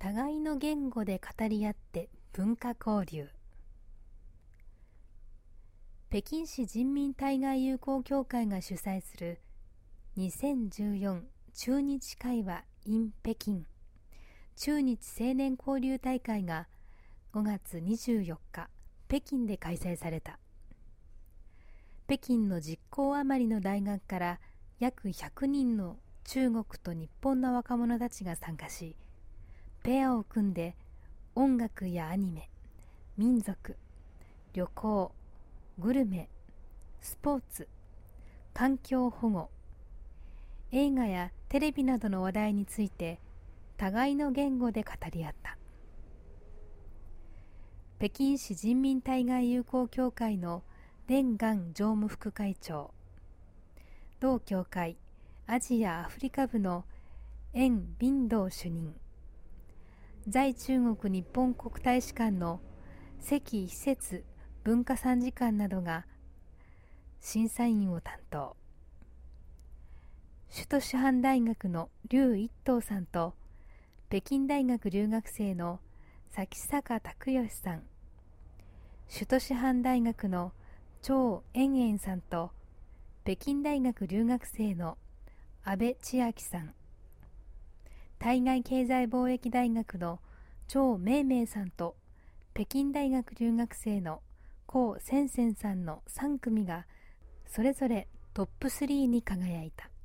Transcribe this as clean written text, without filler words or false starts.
互いの言語で語り合って文化交流。北京市人民対外友好協会が主催する2014中日会話 in 北京中日青年交流大会が5月24日北京で開催された。北京の10校余りの大学から約100人の中国と日本の若者たちが参加し、ペアを組んで音楽やアニメ、民族、旅行、グルメ、スポーツ、環境保護、映画やテレビなどの話題について互いの言語で語り合った。北京市人民対外友好協会の連元常務副会長、同協会アジア・アフリカ部の袁敏道主任、在中国日本国大使館の関施設文化参事官などが審査員を担当。首都師範大学の劉一東さんと北京大学留学生の崎坂拓義さん、首都師範大学の張燕燕さんと北京大学留学生の安倍千秋さん、対外経済貿易大学の張明明さんと北京大学留学生の高千々さんの3組がそれぞれトップ3に輝いた。